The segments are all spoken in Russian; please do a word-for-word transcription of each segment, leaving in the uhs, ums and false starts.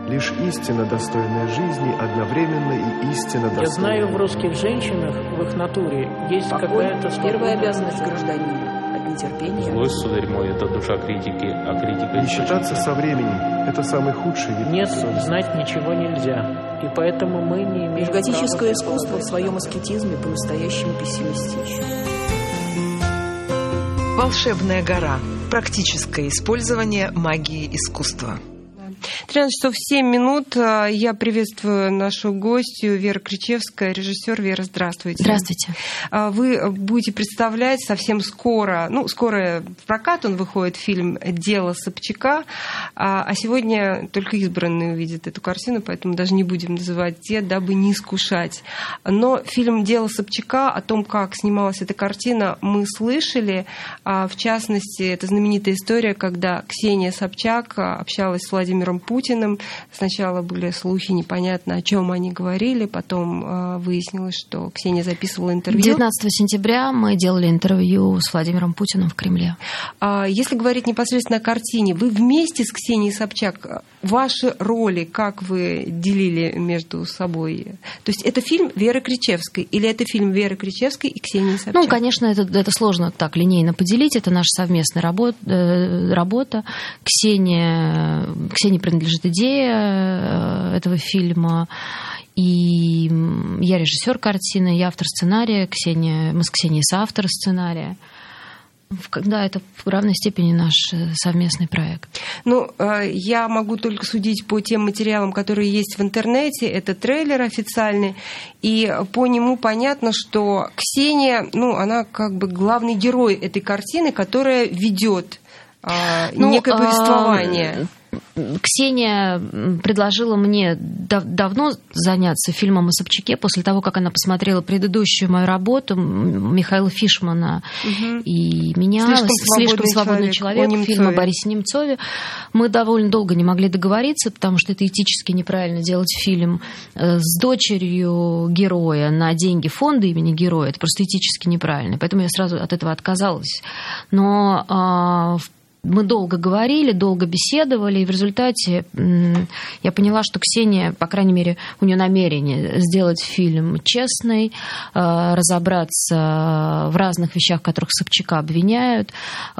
Лишь истина, достойная жизни, одновременно и истина достойная. Я знаю, в русских женщинах, в их натуре, есть какая-то... Первая обязанность гражданина от нетерпения. Злость, сударь мой, это душа критики, а критика... Не считаться со временем – это самый худший вид. Нет, знать ничего нельзя. И поэтому мы не имеем... Готическое искусство в своем аскетизме по-настоящему пессимистично. Волшебная гора. Практическое использование магии искусства. тринадцать часов семь минут. Я приветствую нашу гостью Вера Кричевская, режиссер. Вера, здравствуйте. Здравствуйте. Вы будете представлять совсем скоро, ну, скоро в прокат он выходит, фильм «Дело Собчака», а сегодня только избранные увидят эту картину, поэтому даже не будем называть те, дабы не искушать. Но фильм «Дело Собчака», о том, как снималась эта картина, мы слышали. В частности, это знаменитая история, когда Ксения Собчак общалась с Владимиром Путиным. Сначала были слухи, непонятно, о чем они говорили, потом э, выяснилось, что Ксения записывала интервью. девятнадцатого сентября мы делали интервью с Владимиром Путиным в Кремле. А если говорить непосредственно о картине, вы вместе с Ксенией Собчак, ваши роли, как вы делили между собой? То есть это фильм Веры Кричевской или это фильм Веры Кричевской и Ксении Собчак? Ну, конечно, это, это сложно так линейно поделить. Это наша совместная работа. работа. Ксения, Ксении принадлежит идея этого фильма, и я режиссер картины, я автор сценария, Ксения, мы с Ксенией соавторы сценария. Да, это в равной степени наш совместный проект. Ну, я могу только судить по тем материалам, которые есть в интернете. Это трейлер официальный, и по нему понятно, что Ксения, ну, она как бы главный герой этой картины, которая ведет ну, некое повествование. Ксения предложила мне дав- давно заняться фильмом о Собчаке после того, как она посмотрела предыдущую мою работу Михаила Фишмана угу. и меня «Слишком, «Слишком свободный человек», человек фильм о Борисе Немцове. Мы довольно долго не могли договориться, потому что это этически неправильно делать фильм с дочерью героя на деньги фонда имени героя. Это просто этически неправильно. Поэтому я сразу от этого отказалась. Но а, в Мы долго говорили, долго беседовали, и в результате я поняла, что Ксения, по крайней мере, у нее намерение сделать фильм честный, разобраться в разных вещах, в которых Собчака обвиняют,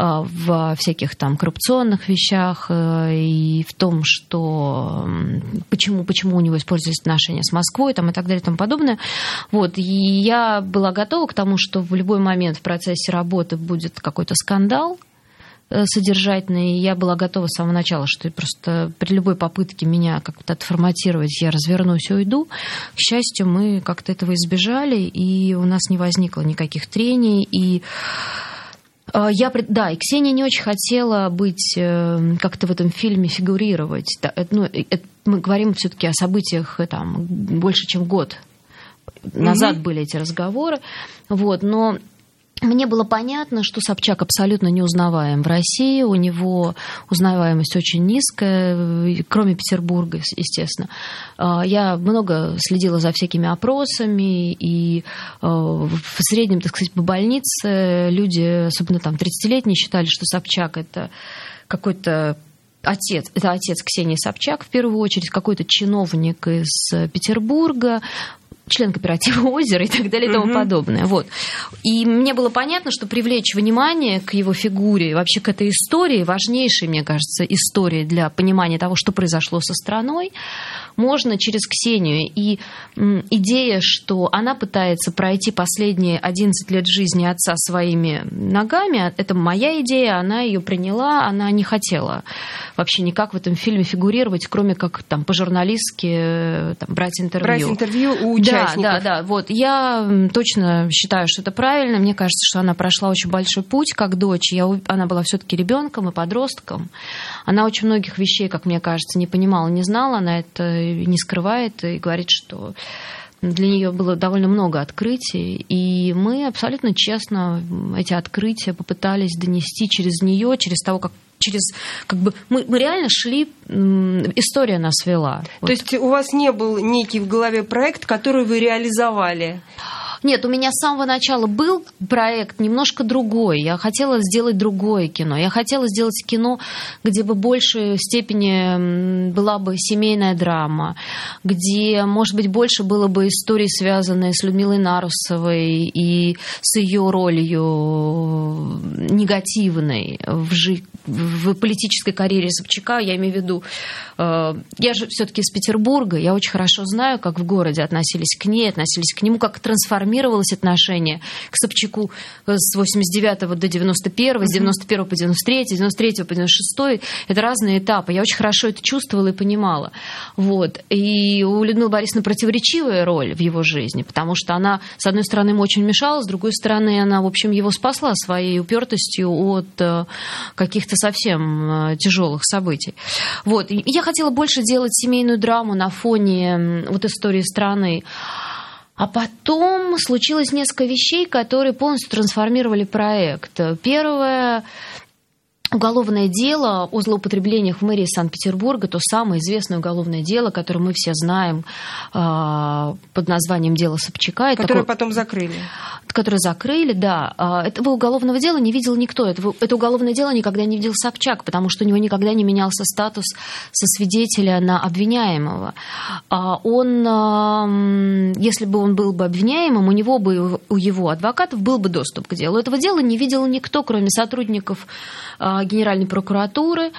в всяких там коррупционных вещах и в том, что почему, почему у него использовались отношения с Москвой там, и так далее и тому подобное. Вот. И я была готова к тому, что в любой момент в процессе работы будет какой-то скандал содержательный, и я была готова с самого начала, что просто при любой попытке меня как-то отформатировать, я развернусь и уйду. К счастью, мы как-то этого избежали, и у нас не возникло никаких трений, и я, да, и Ксения не очень хотела быть, как-то в этом фильме фигурировать. Ну, мы говорим все-таки о событиях там, больше, чем год назад mm-hmm. были эти разговоры, вот, но мне было понятно, что Собчак абсолютно неузнаваем в России, у него узнаваемость очень низкая, кроме Петербурга, естественно. Я много следила за всякими опросами, и в среднем, так сказать, по больнице люди, особенно там тридцатилетние, считали, что Собчак – это какой-то отец, это отец Ксении Собчак, в первую очередь, какой-то чиновник из Петербурга, член кооператива «Озеро» и так далее и тому uh-huh. подобное. Вот. И мне было понятно, что привлечь внимание к его фигуре, вообще к этой истории, важнейшей, мне кажется, истории для понимания того, что произошло со страной, можно через Ксению. И м, идея, что она пытается пройти последние одиннадцать лет жизни отца своими ногами, это моя идея, она ее приняла, она не хотела вообще никак в этом фильме фигурировать, кроме как там по-журналистски там, брать интервью. Брать интервью у участников. Да, да, да. Вот. Я точно считаю, что это правильно. Мне кажется, что она прошла очень большой путь как дочь. Я, она была все-таки ребенком и подростком. Она очень многих вещей, как мне кажется, не понимала, не знала. Она это не скрывает и говорит, что для нее было довольно много открытий. И мы абсолютно честно эти открытия попытались донести через нее, через того, как через, как бы, мы, мы реально шли, история нас вела. То вот. есть у вас не был некий в голове проект, который вы реализовали? Нет, у меня с самого начала был проект немножко другой. Я хотела сделать другое кино. Я хотела сделать кино, где бы в большей степени была бы семейная драма, где, может быть, больше было бы историй, связанные с Людмилой Нарусовой и с ее ролью негативной в, жи- в политической карьере Собчака. Я имею в виду, э, я же все-таки из Петербурга, я очень хорошо знаю, как в городе относились к ней, относились к нему, как трансформировалось отношение к Собчаку с восемьдесят девятого до девяносто первого, с девяносто первого по девяносто третий, с девяносто третьего по девяносто шестой. Это разные этапы. Я очень хорошо это чувствовала и понимала. Вот. И у Людмилы Борисовны противоречивая роль в его жизни, потому что она, с одной стороны, ему очень мешала, с другой стороны, она, в общем, его спасла своей упертостью от каких-то совсем тяжелых событий. Вот. И я хотела больше делать семейную драму на фоне вот истории страны. А потом случилось несколько вещей, которые полностью трансформировали проект. Первое — уголовное дело о злоупотреблениях в мэрии Санкт-Петербурга, то самое известное уголовное дело, которое мы все знаем под названием «Дело Собчака». Которое такое... потом закрыли. Которое закрыли, да. Этого уголовного дела не видел никто. Этого, это уголовное дело никогда не видел Собчак, потому что у него никогда не менялся статус со свидетеля на обвиняемого. Он, если бы он был бы обвиняемым, у него бы, у его адвокатов был бы доступ к делу. Этого дела не видел никто, кроме сотрудников Генеральной прокуратуры.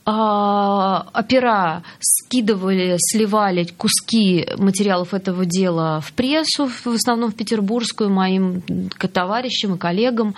Опера скидывали, сливали куски материалов этого дела в прессу, в основном в петербургскую, моим товарищам и коллегам.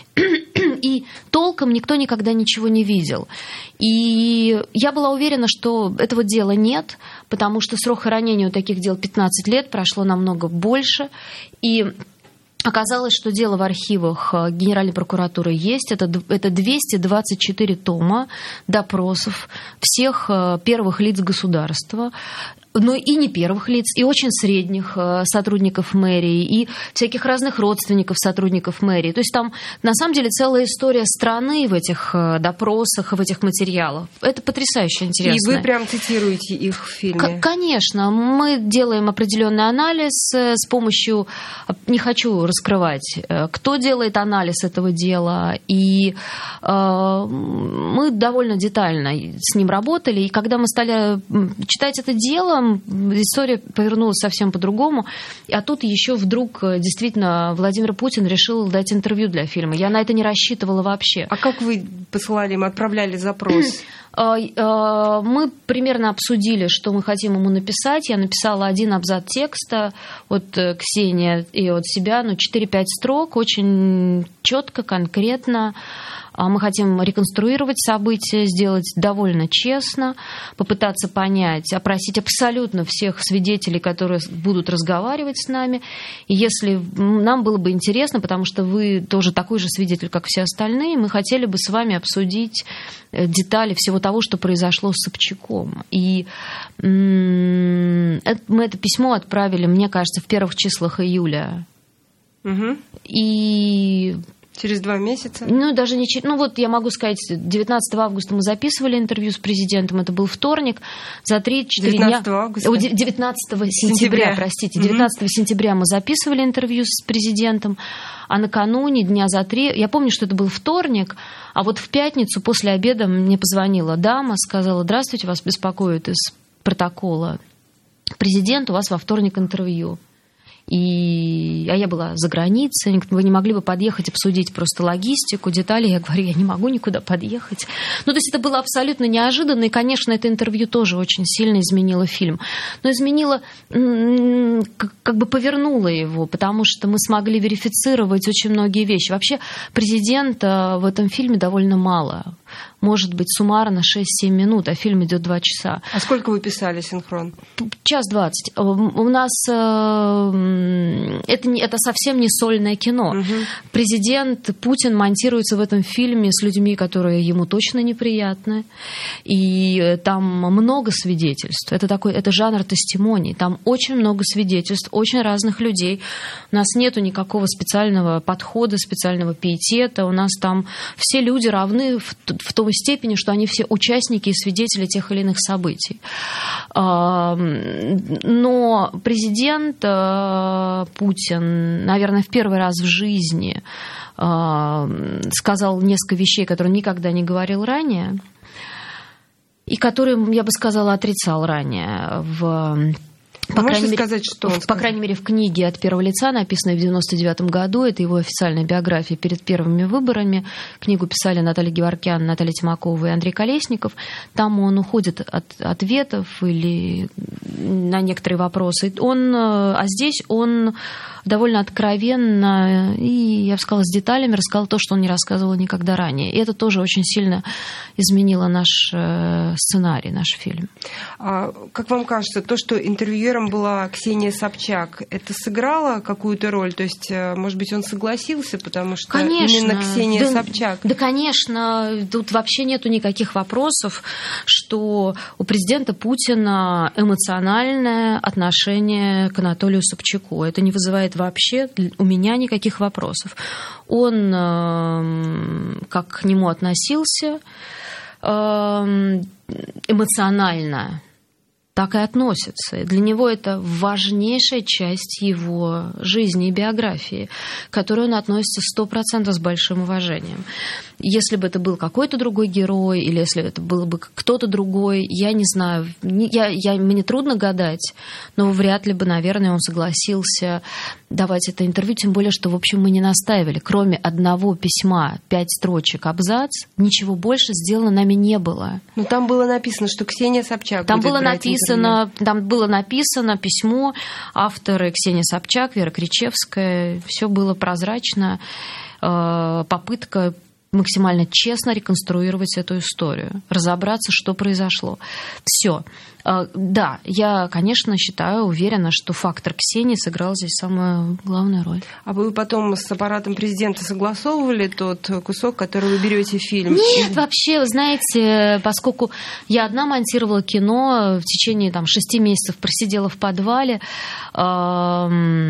И толком никто никогда ничего не видел. И я была уверена, что этого дела нет, потому что срок хранения у таких дел пятнадцать лет, прошло намного больше. И оказалось, что дело в архивах Генеральной прокуратуры есть. Это, это двести двадцать четыре тома допросов всех первых лиц государства, но и не первых лиц, и очень средних сотрудников мэрии, и всяких разных родственников сотрудников мэрии. То есть там, на самом деле, целая история страны в этих допросах, в этих материалах. Это потрясающе интересно. И вы прям цитируете их в фильме? К- конечно. Мы делаем определенный анализ с помощью... Не хочу раскрывать, кто делает анализ этого дела, и э, мы довольно детально с ним работали, и когда мы стали читать это дело, история повернулась совсем по-другому. А тут еще вдруг действительно Владимир Путин решил дать интервью для фильма. Я на это не рассчитывала вообще. А как вы посылали им, отправляли запрос? Мы примерно обсудили, что мы хотим ему написать. Я написала один абзац текста от Ксении и от себя, ну, четыре-пять строк, очень четко, конкретно. Мы хотим реконструировать события, сделать довольно честно, попытаться понять, опросить абсолютно всех свидетелей, которые будут разговаривать с нами. И если нам было бы интересно, потому что вы тоже такой же свидетель, как все остальные, мы хотели бы с вами обсудить детали всего того, что произошло с Собчаком. И мы это письмо отправили, мне кажется, в первых числах июля. Угу. И... Через два месяца? Ну, даже не... Ну, вот я могу сказать, девятнадцатого августа мы записывали интервью с президентом, это был вторник, за три-четыре дня... девятнадцатого августа? девятнадцатого сентября, сентября. простите, девятнадцатого сентября мы записывали интервью с президентом, а накануне, дня за три, я помню, что это был вторник, а вот в пятницу после обеда мне позвонила дама, сказала: здравствуйте, вас беспокоит из протокола президент, у вас во вторник интервью. И... А я была за границей, вы не могли бы подъехать, обсудить просто логистику, детали. Я говорю, я не могу никуда подъехать. Ну, то есть это было абсолютно неожиданно, и, конечно, это интервью тоже очень сильно изменило фильм. Но изменило, как бы повернуло его, потому что мы смогли верифицировать очень многие вещи. Вообще президента в этом фильме довольно мало. Может быть, суммарно шесть-семь минут, а фильм идет два часа. А сколько вы писали синхрон? Час двадцать. У нас это, не, это совсем не сольное кино. Угу. Президент Путин монтируется в этом фильме с людьми, которые ему точно неприятны. И там много свидетельств. Это, такой, это жанр тестимоний. Там очень много свидетельств, очень разных людей. У нас нету никакого специального подхода, специального пиетета. У нас там все люди равны в, в той степени, что они все участники и свидетели тех или иных событий. Но президент Путин, наверное, в первый раз в жизни сказал несколько вещей, которые он никогда не говорил ранее, и которые, я бы сказала, отрицал ранее в... По крайней, мере, сказать, что в, по крайней мере, в книге «От первого лица», написанной в девяносто девятом году, это его официальная биография перед первыми выборами. Книгу писали Наталья Геворкян, Наталья Тимакова и Андрей Колесников. Там он уходит от ответов или на некоторые вопросы. Он, а здесь он довольно откровенно и, я бы сказала, с деталями рассказал то, что он не рассказывал никогда ранее. И это тоже очень сильно изменило наш сценарий, наш фильм. А, как вам кажется, то, что интервьюером была Ксения Собчак, это сыграло какую-то роль? То есть, может быть, он согласился, потому что конечно. Именно Ксения да, Собчак? Да, конечно. Тут вообще нету никаких вопросов, что у президента Путина эмоциональное отношение к Анатолию Собчаку. Это не вызывает вообще у меня никаких вопросов. Он как к нему относился эмоционально, так и относится. Для него это важнейшая часть его жизни и биографии, к которой он относится сто процентов с большим уважением. Если бы это был какой-то другой герой, или если это был бы кто-то другой, я не знаю, я, я, мне трудно гадать, но вряд ли бы, наверное, он согласился давать это интервью, тем более, что, в общем, мы не настаивали. Кроме одного письма, пять строчек, абзац, ничего больше сделано нами не было. Но там было написано, что Ксения Собчак там будет было брать написано, интервью. Там было написано письмо, авторы Ксения Собчак, Вера Кричевская, все было прозрачно, попытка максимально честно реконструировать эту историю, разобраться, что произошло. Все. Да, я, конечно, считаю, уверена, что фактор Ксении сыграл здесь самую главную роль. А вы потом с аппаратом президента согласовывали тот кусок, который вы берете в фильм? Нет, вообще, вы знаете, поскольку я одна монтировала кино, в течение там, шести месяцев просидела в подвале, я,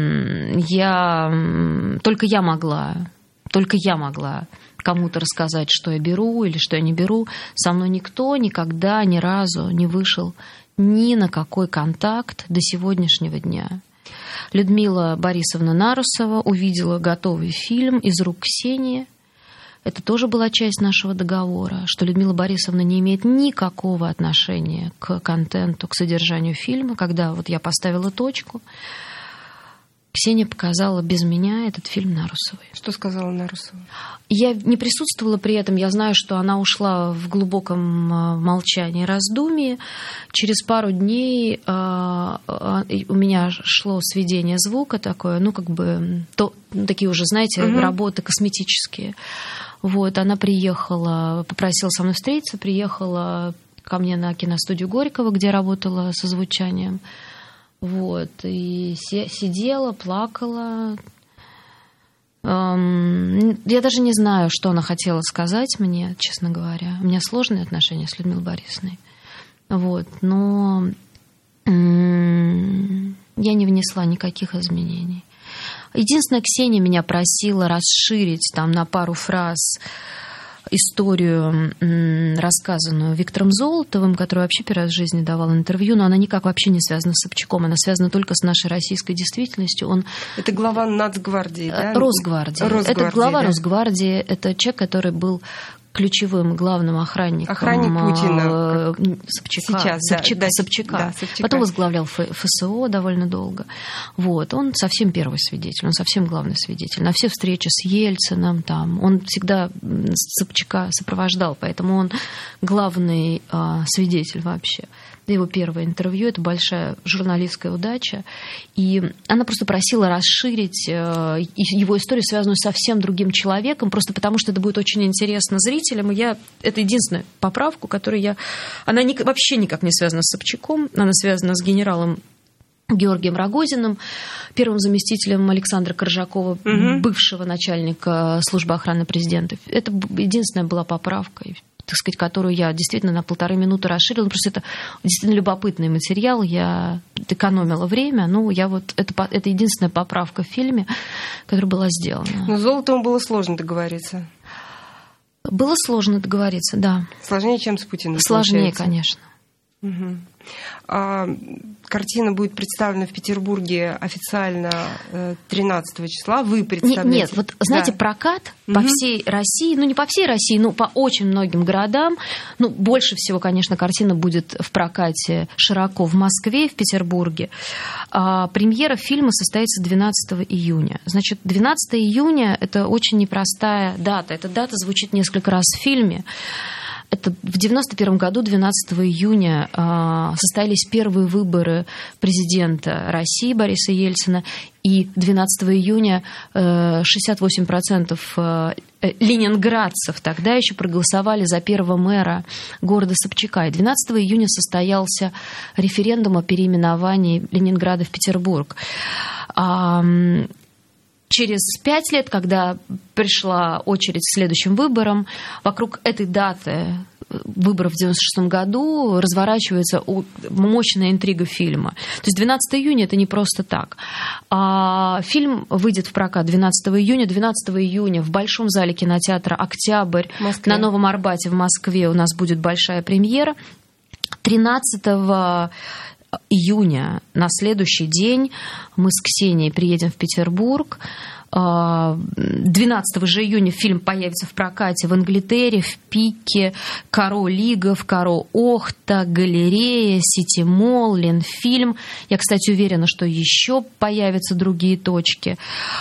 только я могла, только я могла кому-то рассказать, что я беру или что я не беру. Со мной никто никогда ни разу не вышел ни на какой контакт до сегодняшнего дня. Людмила Борисовна Нарусова увидела готовый фильм из рук Ксении. Это тоже была часть нашего договора, что Людмила Борисовна не имеет никакого отношения к контенту, к содержанию фильма. Когда вот я поставила точку, Ксения показала без меня этот фильм Нарусовой. Что сказала Нарусова? Я не присутствовала при этом. Я знаю, что она ушла в глубоком молчании, раздумье. Через пару дней у меня шло сведение звука такое, ну, как бы, то, такие уже, знаете, угу. работы косметические. Вот, она приехала, попросила со мной встретиться, приехала ко мне на киностудию Горького, где работала со звучанием. Вот, и сидела, плакала. Я даже не знаю, что она хотела сказать мне, честно говоря. У меня сложные отношения с Людмилой Борисовной. Вот, но я не внесла никаких изменений. Единственное, Ксения меня просила расширить там на пару фраз историю, рассказанную Виктором Золотовым, который вообще первый раз в жизни давал интервью, но она никак вообще не связана с Собчаком, она связана только с нашей российской действительностью. Он... Это глава Нацгвардии, да? Росгвардии. Росгвардии это глава да. Росгвардии, это человек, который был ключевым главным охранником Охранник Путина. Собчака. Сейчас, Собчака, да, Собчака. Да, Собчака. Потом возглавлял ФСО довольно долго. Вот. Он совсем первый свидетель, он совсем главный свидетель. На все встречи с Ельциным, там, он всегда Собчака сопровождал, поэтому он главный а, свидетель вообще. Его первое интервью, это большая журналистская удача. И она просто просила расширить его историю, связанную с совсем другим человеком, просто потому что это будет очень интересно зрителям. И я... Это единственная поправка, которую я... Она не... вообще никак не связана с Собчаком, она связана с генералом Георгием Рогозиным, первым заместителем Александра Коржакова, угу. бывшего начальника службы охраны президента. Это единственная была поправка, так сказать, которую я действительно на полторы минуты расширила. Просто это действительно любопытный материал, я экономила время, ну, я вот, это, это единственная поправка в фильме, которая была сделана. Но с Золотовым было сложно договориться. Было сложно договориться, да. Сложнее, чем с Путиным? Сложнее, получается. конечно. Угу. А, картина будет представлена в Петербурге официально тринадцатого числа. Вы представляете? Нет, вот знаете, да. прокат угу. по всей России, ну не по всей России, но по очень многим городам. Ну, больше всего, конечно, картина будет в прокате широко в Москве и в Петербурге. А премьера фильма состоится двенадцатого июня. Значит, двенадцатого июня – это очень непростая дата. Эта дата звучит несколько раз в фильме. Это в девяносто первом году, двенадцатого июня, состоялись первые выборы президента России Бориса Ельцина, и двенадцатого июня шестьдесят восемь процентов ленинградцев тогда еще проголосовали за первого мэра города Собчака. И двенадцатого июня состоялся референдум о переименовании Ленинграда в Петербург. Через пять лет, когда пришла очередь к следующим выборам, вокруг этой даты выборов в девяносто шестом году разворачивается мощная интрига фильма. То есть двенадцатого июня это не просто так. А фильм выйдет в прокат двенадцатого июня. двенадцатого июня в Большом зале кинотеатра «Октябрь» на Новом Арбате в Москве у нас будет большая премьера. тринадцатого июня на следующий день мы с Ксенией приедем в Петербург. двенадцатого же июня фильм появится в прокате в Англитере, в Пике, Каро Лигов, Каро Охта, Галерея, Сити-Молл, Ленфильм. Я, кстати, уверена, что еще появятся другие точки.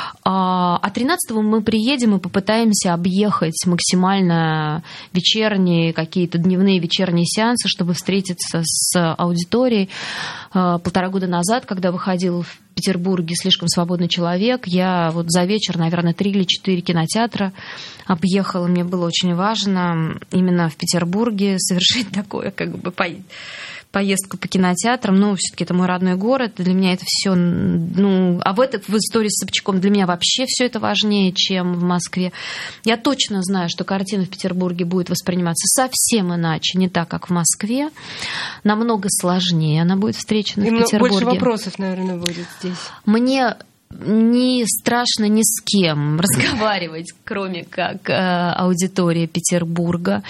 А тринадцатого мы приедем и попытаемся объехать максимально вечерние, какие-то дневные вечерние сеансы, чтобы встретиться с аудиторией. Полтора года назад, когда выходил в Петербурге «Слишком свободный человек», я вот за вечер, наверное, три или четыре кинотеатра объехала. Мне было очень важно именно в Петербурге совершить такое, как бы, поездку по кинотеатрам. Ну, все-таки это мой родной город, для меня это все, ну, а в этой в истории с Собчаком для меня вообще все это важнее, чем в Москве. Я точно знаю, что картина в Петербурге будет восприниматься совсем иначе, не так, как в Москве, намного сложнее она будет встречена и в Петербурге. Больше вопросов, наверное, будет здесь. Мне не страшно ни с кем разговаривать, кроме как э, аудитория Петербурга.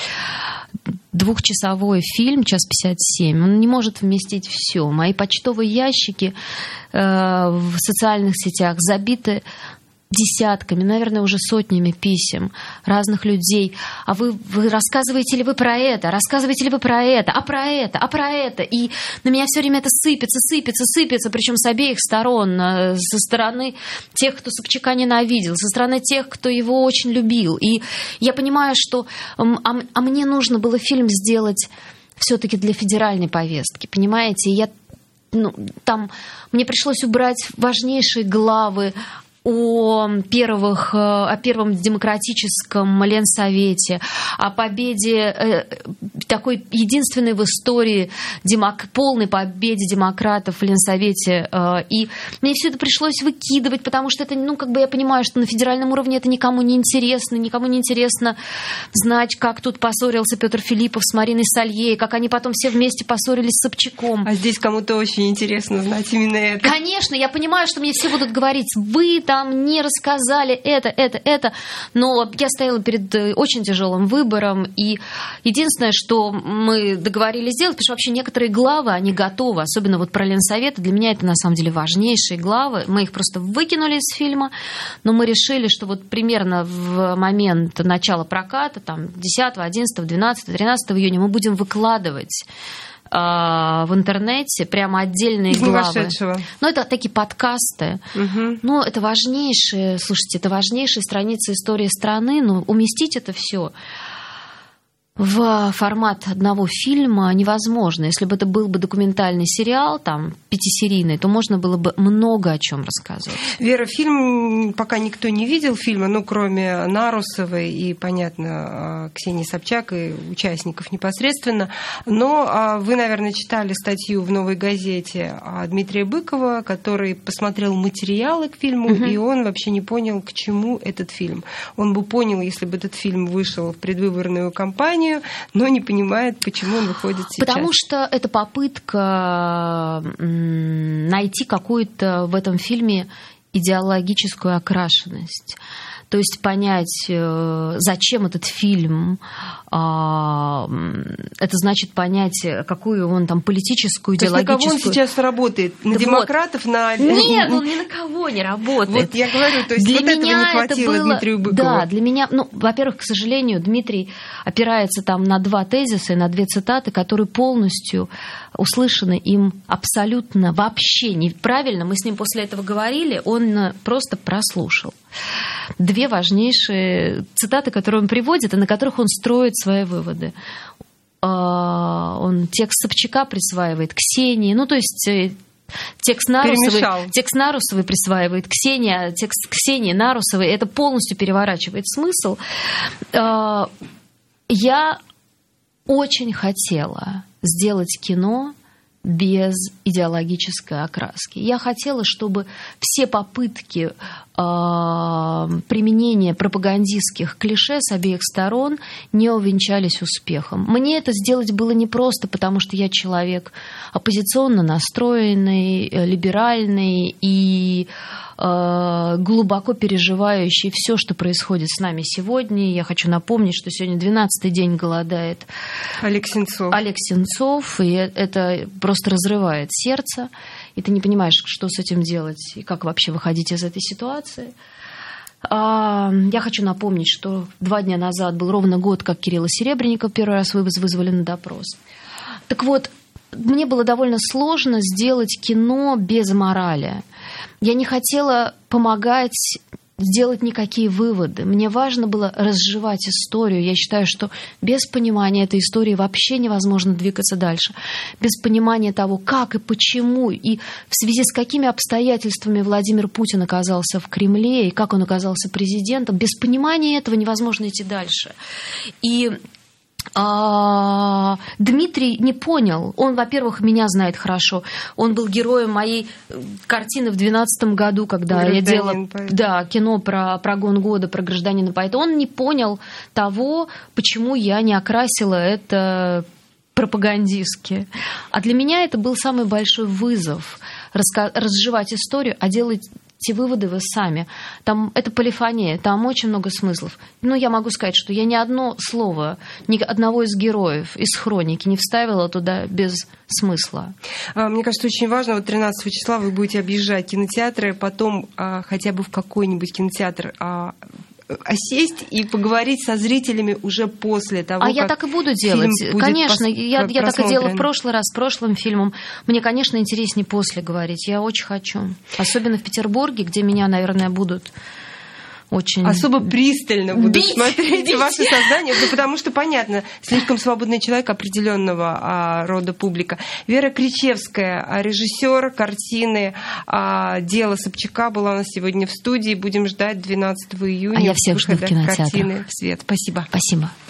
Двухчасовой фильм, час пятьдесят семь, он не может вместить все. Мои почтовые ящики э, в социальных сетях забиты десятками, наверное, уже сотнями писем разных людей. А вы, вы рассказываете ли вы про это? Рассказываете ли вы про это? А про это? А про это? И на меня все время это сыпется, сыпется, сыпется, причем с обеих сторон. Со стороны тех, кто Собчака ненавидел, со стороны тех, кто его очень любил. И я понимаю, что а, а мне нужно было фильм сделать все-таки для федеральной повестки, понимаете? Я, ну, там мне пришлось убрать важнейшие главы о, первых, о первом демократическом Ленсовете, о победе, такой единственной в истории, демок, полной победе демократов в Ленсовете. И мне все это пришлось выкидывать, потому что это, ну, как бы я понимаю, что на федеральном уровне это никому не интересно, никому не интересно знать, как тут поссорился Петр Филиппов с Мариной Салье, как они потом все вместе поссорились с Собчаком. А здесь кому-то очень интересно знать именно это. Конечно, я понимаю, что мне все будут говорить, вы там не рассказали это, это, это, но я стояла перед очень тяжелым выбором, и единственное, что мы договорились сделать, потому что вообще некоторые главы, они готовы, особенно вот про Ленсовет, для меня это на самом деле важнейшие главы, мы их просто выкинули из фильма, но мы решили, что вот примерно в момент начала проката, там, десятого, одиннадцатого, двенадцатого, тринадцатого июня мы будем выкладывать в интернете прямо отдельные главы. Ну, это такие подкасты. Угу. Ну, это важнейшие, слушайте, это важнейшие страницы истории страны, но уместить это все в формат одного фильма невозможно. Если бы это был бы документальный сериал, там, пятисерийный, то можно было бы много о чем рассказывать. Вера, фильм пока никто не видел фильма, ну, кроме Нарусовой и, понятно, Ксении Собчак и участников непосредственно. Но вы, наверное, читали статью в «Новой газете» Дмитрия Быкова, который посмотрел материалы к фильму, угу. и он вообще не понял, к чему этот фильм. Он бы понял, если бы этот фильм вышел в предвыборную кампанию, но не понимает, почему он выходит сейчас. Потому что это попытка найти какую-то в этом фильме идеологическую окрашенность. То есть понять, зачем этот фильм, это значит понять, какую он там политическую, идеологическую... То есть на кого он сейчас работает? На да демократов? Вот. На... Нет, он ни на кого не работает. Вот я говорю, то есть для вот меня этого не хватило это было... Дмитрию Быкову. Да, для меня, ну, во-первых, к сожалению, Дмитрий опирается там на два тезиса и на две цитаты, которые полностью услышаны им абсолютно вообще неправильно. Мы с ним после этого говорили, он просто прослушал. Две важнейшие цитаты, которые он приводит, и на которых он строит свои выводы. Он текст Собчака присваивает Ксении, ну, то есть... Текст Нарусовой, текст Нарусовой присваивает Ксения, текст Ксении Нарусовой, это полностью переворачивает смысл. Я очень хотела сделать кино без идеологической окраски. Я хотела, чтобы все попытки э, применения пропагандистских клише с обеих сторон не увенчались успехом. Мне это сделать было непросто, потому что я человек оппозиционно настроенный, либеральный и э, глубоко переживающий все, что происходит с нами сегодня. Я хочу напомнить, что сегодня двенадцатый день голодает Олег Сенцов. Олег Сенцов, и это просто разрывает сердце, и ты не понимаешь, что с этим делать, и как вообще выходить из этой ситуации. Я хочу напомнить, что два дня назад был ровно год, как Кирилла Серебренникова первый раз вызвали на допрос. Так вот, мне было довольно сложно сделать кино без морали. Я не хотела помогать сделать никакие выводы. Мне важно было разжевать историю. Я считаю, что без понимания этой истории вообще невозможно двигаться дальше. Без понимания того, как и почему, и в связи с какими обстоятельствами Владимир Путин оказался в Кремле, и как он оказался президентом, без понимания этого невозможно идти дальше. И А, Дмитрий не понял. Он, во-первых, меня знает хорошо. Он был героем моей картины в двенадцатом году, когда я делала да, кино про прогон года, про гражданина поэта. Он не понял того, почему я не окрасила это пропагандистски. А для меня это был самый большой вызов — разжевать историю, а делать те выводы вы сами. Там это полифония, там очень много смыслов. Но я могу сказать, что я ни одно слово, ни одного из героев из хроники не вставила туда без смысла. Мне кажется, очень важно, вот тринадцатого числа вы будете объезжать кинотеатры, потом хотя бы в какой-нибудь кинотеатр осесть и поговорить со зрителями уже после того, а как я так и буду делать. Конечно, пос- я, я так и делала в прошлый раз, с прошлым фильмом. Мне, конечно, интереснее после говорить. Я очень хочу. Особенно в Петербурге, где меня, наверное, будут очень... особо пристально будут бить, смотреть бить. ваше создание, ну, потому что, понятно, слишком свободный человек определенного а, рода публика. Вера Кричевская, режиссер картины а, «Дело Собчака», была у нас сегодня в студии. Будем ждать двенадцатого июня. А я всех жду в кинотеатрах. Картины в свет. Спасибо. Спасибо.